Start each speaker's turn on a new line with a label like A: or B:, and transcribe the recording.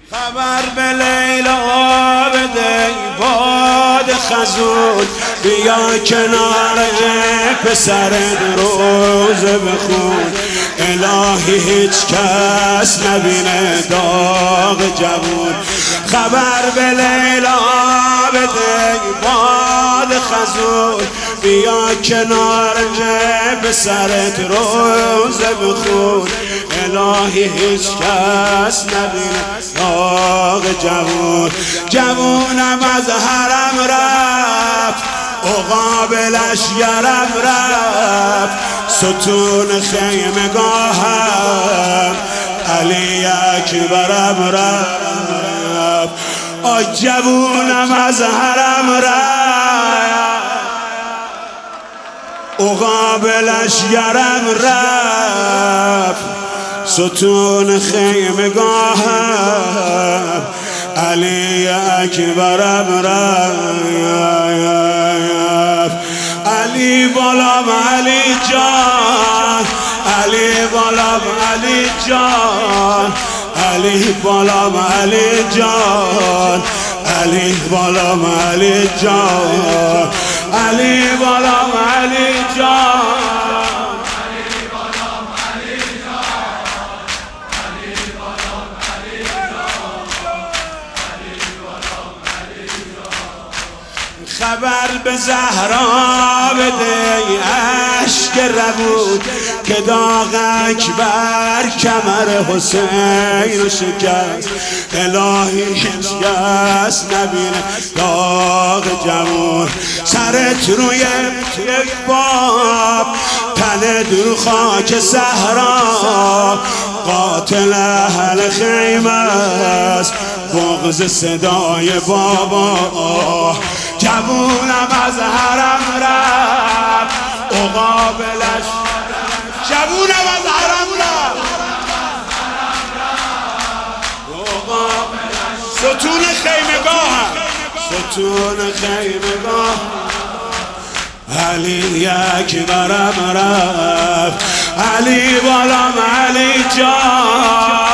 A: خبر به لیلا بده باد خزون، بیا کنار پسرت روزه بخون. الهی هیچ کس نبینه داغ جوون. خبر به لیلا بده باد خزون، بیا کنار پسرت روزه بخون. الهی هیچ کس نبینه داغ جوون. جوونم از حرم رفت، عقابلش یرم رفت، ستون خیمه گاهم علی اکبرم رفت. آی جوونم از حرم رفت، عقابلش یرم رفت، ستون خیمه گاهم علی اکبرم رفت. علی بالام علی جان، علی بالام علی جان، علی بالام علی جان، علی بالام علی جان، علی بالام علی جان. خبر به زهرا بده اشک ربود، که داغ اکبر کمر حسین رو شکست. الهی هیچ کس نبینه داغ جوون. سرت روی یک باب، تنت رو خاک صحرا، قاتل اهل خیمه است بغض صدای بابا. جوونم از حرم رفت، عقابلش جوونم از حرم رفت، ستون خیمگاه، ستون خیمگاه علی اکبرم رفت. علی بالام علی جان،